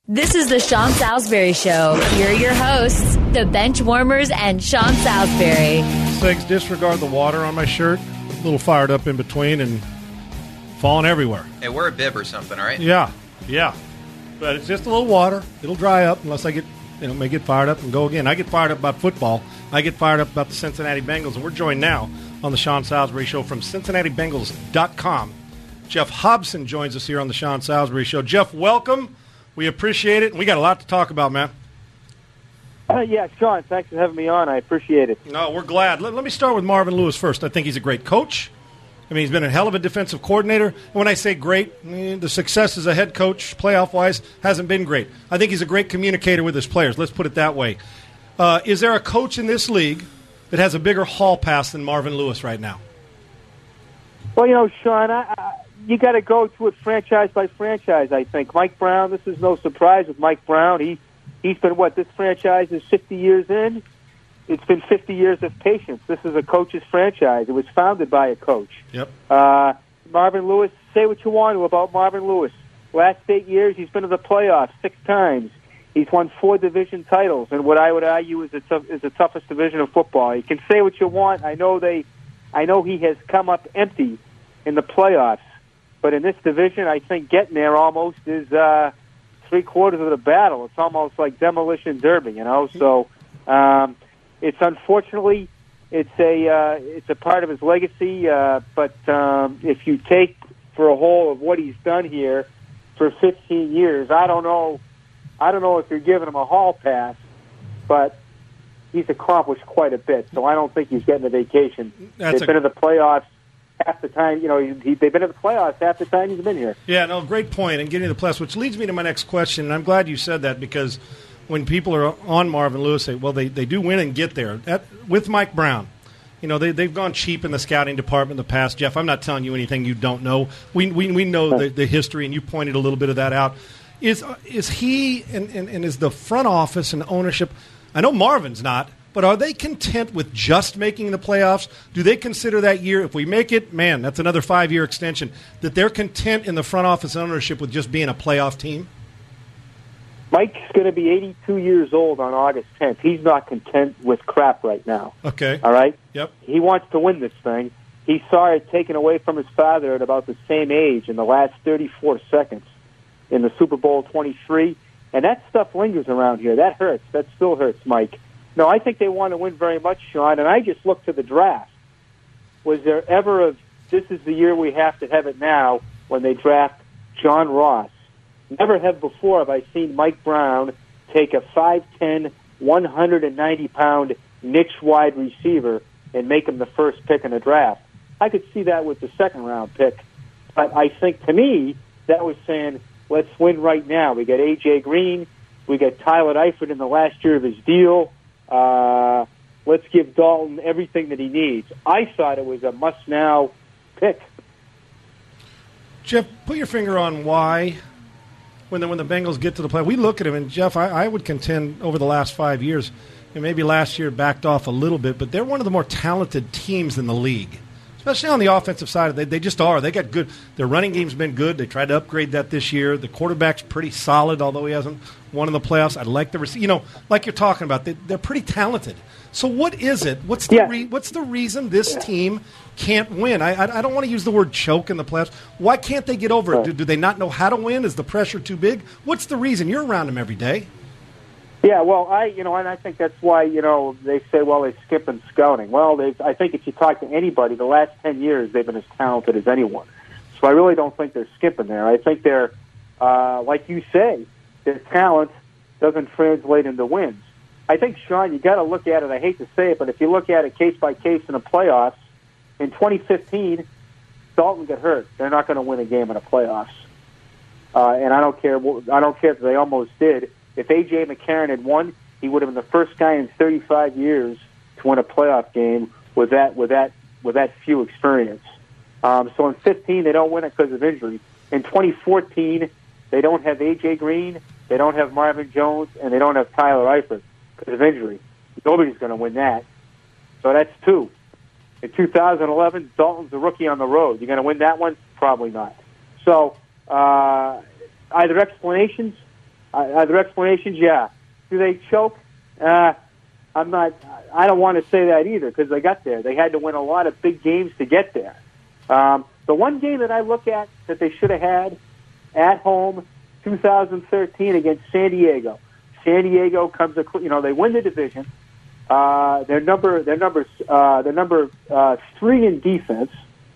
This is the Sean Salisbury Show. Here are your hosts, the bench warmers and Sean Salisbury. Thanks. Disregard the water on my shirt. A little fired up in between and falling everywhere. Hey, wear a bib or something, all right? Yeah. But it's just a little water. It'll dry up unless I may get fired up and go again. I get fired up about football. I get fired up about the Cincinnati Bengals. And we're joined now on the Sean Salisbury Show from CincinnatiBengals.com. Jeff Hobson joins us here on the Sean Salisbury Show. Jeff, welcome. We appreciate it, and we got a lot to talk about, man. Yeah, Sean, thanks for having me on. I appreciate it. No, we're glad. Let me start with Marvin Lewis first. I think he's a great coach. I mean, he's been a hell of a defensive coordinator. And when I say great, the success as a head coach, playoff-wise, hasn't been great. I think he's a great communicator with his players. Let's put it that way. Is there a coach in this league that has a bigger hall pass than Marvin Lewis right now? Well, Sean, you got to go to it franchise by franchise, I think. Mike Brown, this is no surprise with Mike Brown. He's been, this franchise is 50 years in? It's been 50 years of patience. This is a coach's franchise. It was founded by a coach. Yep. Marvin Lewis, say what you want to about Marvin Lewis. Last 8 years, he's been to the playoffs 6 times. He's won 4 division titles, and what I would argue is the toughest division of football. You can say what you want. I know he has come up empty in the playoffs. But in this division, I think getting there almost is 3/4 of the battle. It's almost like demolition derby, So it's unfortunately it's a part of his legacy. But if you take for a whole of what he's done here for 15 years, I don't know if you're giving him a hall pass, but he's accomplished quite a bit. So I don't think he's getting a vacation. They've been in the playoffs half the time, they've been in the playoffs half the time he's been here. Yeah, no, great point. And getting to the playoffs, which leads me to my next question. And I'm glad you said that because when people are on Marvin Lewis, say, well, they do win and get there. With Mike Brown, they've gone cheap in the scouting department in the past. Jeff, I'm not telling you anything you don't know. We know the history, and you pointed a little bit of that out. Is he and is the front office and ownership? I know Marvin's not. But are they content with just making the playoffs? Do they consider that year, if we make it, man, that's another 5-year extension, that they're content in the front office ownership with just being a playoff team? Mike's going to be 82 years old on August 10th. He's not content with crap right now. Okay. All right? Yep. He wants to win this thing. He saw it taken away from his father at about the same age in the last 34 seconds in the Super Bowl 23. And that stuff lingers around here. That hurts. That still hurts, Mike. No, I think they want to win very much, Sean, and I just looked to the draft. Was there ever this is the year we have to have it now when they draft John Ross? Never have before have I seen Mike Brown take a 5'10", 190-pound niche wide receiver and make him the first pick in the draft. I could see that with the second-round pick, but I think, to me, that was saying, let's win right now. We got A.J. Green. We got Tyler Eifert in the last year of his deal. Let's give Dalton everything that he needs. I thought it was a must-now pick. Jeff, put your finger on why, when the Bengals get to the play, we look at him, and Jeff, I would contend over the last 5 years, and maybe last year backed off a little bit, but they're one of the more talented teams in the league. Especially on the offensive side, they just are. They got good. Their running game's been good. They tried to upgrade that this year. The quarterback's pretty solid, although he hasn't won in the playoffs. I like the like you're talking about. They're pretty talented. So what is it? What's the reason this team can't win? I don't want to use the word choke in the playoffs. Why can't they get over it? Do they not know how to win? Is the pressure too big? What's the reason? You're around them every day. Yeah, well, and I think that's why, they say, well, they skip in scouting. Well, I think if you talk to anybody, the last 10 years, they've been as talented as anyone. So I really don't think they're skipping there. I think they're, like you say, their talent doesn't translate into wins. I think, Sean, you got to look at it. I hate to say it, but if you look at it case by case in the playoffs, in 2015, Dalton got hurt. They're not going to win a game in the playoffs. And I don't care if they almost did. If A.J. McCarron had won, he would have been the first guy in 35 years to win a playoff game with that few experience. So in 15, they don't win it because of injury. In 2014, they don't have A.J. Green, they don't have Marvin Jones, and they don't have Tyler Eifert because of injury. Nobody's going to win that. So that's 2. In 2011, Dalton's a rookie on the road. You're going to win that one? Probably not. So either explanations. Are there explanations? Yeah. Do they choke? I don't want to say that either because they got there. They had to win a lot of big games to get there. The one game that I look at that they should have had at home, 2013 against San Diego. San Diego comes, they win the division. They're number 3 in defense.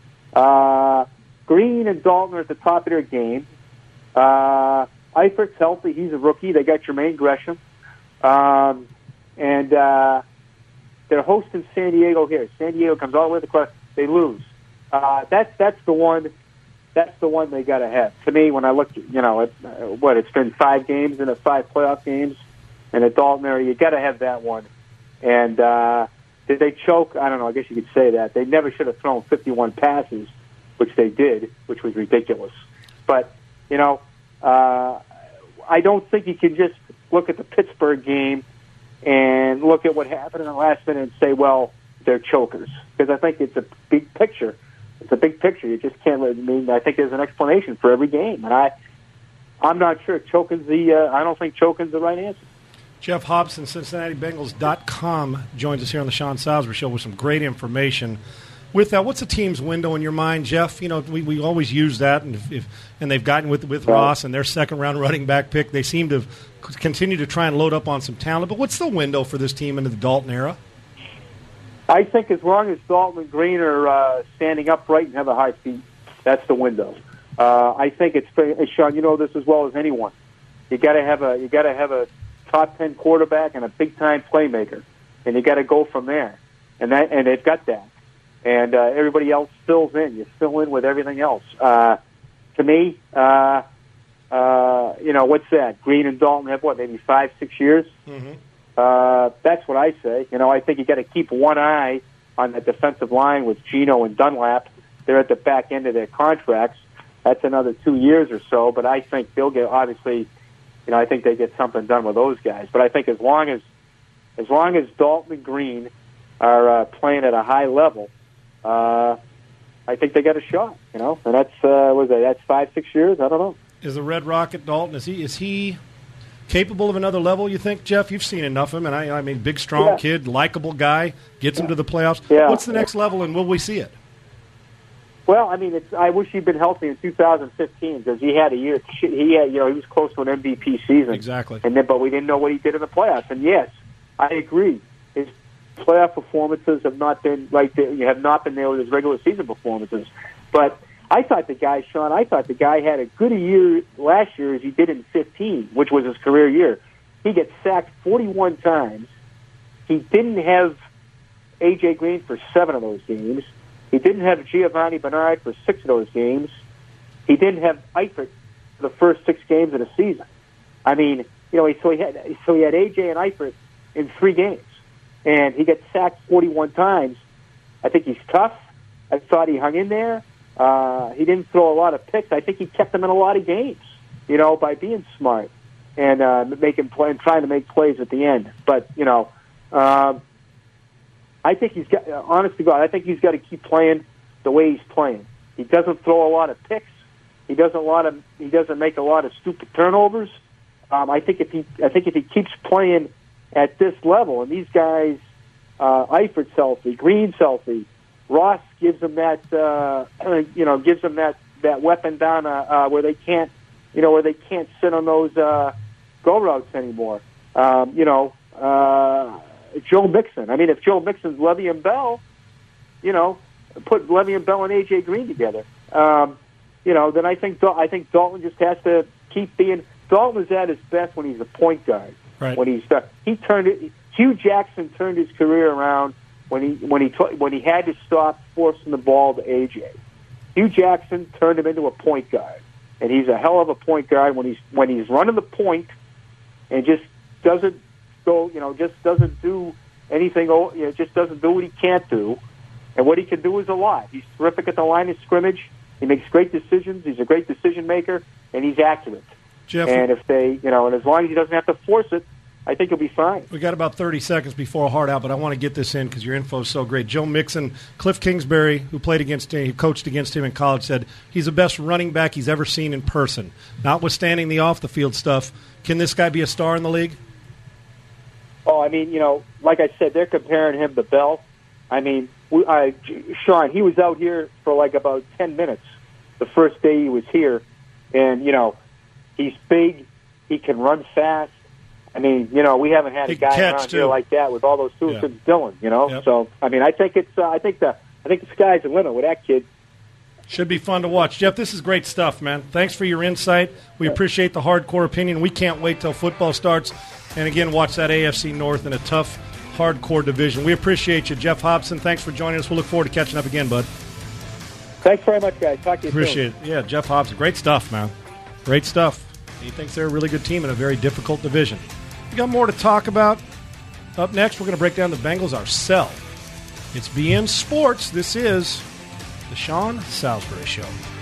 Green and Dalton are at the top of their game. Eifert's healthy. He's a rookie. They got Jermaine Gresham. And they're hosting San Diego here. San Diego comes all the way across. They lose. That's the one. That's the one they got to have. To me, when I look, it's been 5 games and 5 playoff games, and at Dalton area, you got to have that one. And did they choke? I don't know. I guess you could say that they never should have thrown 51 passes, which they did, which was ridiculous. But I don't think you can just look at the Pittsburgh game and look at what happened in the last minute and say, well, they're chokers. Because I think it's a big picture. It's a big picture. You just can't. I think there's an explanation for every game, and I'm not sure choking's I don't think choking's the right answer. Jeff Hobson, CincinnatiBengals.com, joins us here on the Sean Salisbury Show with some great information. With that, what's the team's window in your mind, Jeff? We always use that, and they've gotten with Ross and their second-round running back pick. They seem to continue to try and load up on some talent. But what's the window for this team into the Dalton era? I think as long as Dalton and Green are standing upright and have a high feet, that's the window. I think it's Sean. You know this as well as anyone. You got to have a top 10 quarterback and a big time playmaker, and you got to go from there. And they've got that. And everybody else fills in. You fill in with everything else. To me, what's that? Green and Dalton have maybe 5-6 years. Mm-hmm. That's what I say. I think you got to keep one eye on the defensive line with Geno and Dunlap. They're at the back end of their contracts. That's another 2 years or so. But I think they'll get obviously. I think they get something done with those guys. But I think as long as Dalton and Green are playing at a high level, I think they got a shot. And that's that's 5-6 years. I don't know. Is the Red Rocket Dalton? Is he capable of another level? You think, Jeff? You've seen enough of him, and I mean, big, strong kid, likable guy, gets him to the playoffs. Yeah. What's the next level, and will we see it? Well, I mean, I wish he'd been healthy in 2015 because he had a year. He was close to an MVP season. Exactly. But we didn't know what he did in the playoffs. And yes, I agree. His playoff performances have not been have not been there with his regular season performances. But I thought the guy had a good a year last year as he did in 15, which was his career year. He gets sacked 41 times. He didn't have A.J. Green for 7 of those games. He didn't have Giovanni Bernard for 6 of those games. He didn't have Eifert for the first 6 games of the season. I mean, so he had A.J. and Eifert in 3 games, and he gets sacked 41 times. I think he's tough. I thought he hung in there. He didn't throw a lot of picks. I think he kept them in a lot of games, by being smart and making play and trying to make plays at the end. But I think he's got. Honest to God, I think he's got to keep playing the way he's playing. He doesn't throw a lot of picks. He doesn't make a lot of stupid turnovers. I think if he keeps playing at this level, and these guys, Eifert's healthy, Green's healthy, Ross gives them that that weapon down where they can't sit on those go routes anymore. Joe Mixon. I mean, if Joe Mixon's Le'Veon Bell, put Le'Veon Bell and A.J. Green together, then I think Dalton just has to keep being. Dalton is at his best when he's a point guard. Right. When Hugh Jackson turned his career around when he had to stop forcing the ball to A.J. Hugh Jackson turned him into a point guard, and he's a hell of a point guard when he's running the point and just doesn't go, just doesn't do anything, just doesn't do what he can't do. And what he can do is a lot. He's terrific at the line of scrimmage. He makes great decisions. He's a great decision maker, and he's accurate. Jeff, and if they, and as long as he doesn't have to force it, I think he'll be fine. We got about 30 seconds before Hard Out, but I want to get this in because your info is so great. Joe Mixon, Cliff Kingsbury, who played against him, who coached against him in college, said he's the best running back he's ever seen in person. Notwithstanding the off-the-field stuff, can this guy be a star in the league? Oh, I mean, like I said, they're comparing him to Bell. I mean, Sean, he was out here for like about 10 minutes the first day he was here, and, he's big, he can run fast. I mean, we haven't had a guy around here like that with all those tools since Dylan, Yep. So, I mean, I think it's, I think the sky's the limit with that kid. Should be fun to watch. Jeff, this is great stuff, man. Thanks for your insight. We appreciate the hardcore opinion. We can't wait till football starts. And, again, watch that AFC North in a tough, hardcore division. We appreciate you, Jeff Hobson. Thanks for joining us. We'll look forward to catching up again, bud. Thanks very much, guys. Talk to you soon. Appreciate it. Yeah, Jeff Hobson. Great stuff, man. Great stuff. He thinks they're a really good team in a very difficult division. We got more to talk about. Up next, we're going to break down the Bengals ourselves. It's BN Sports. This is the Sean Salisbury Show.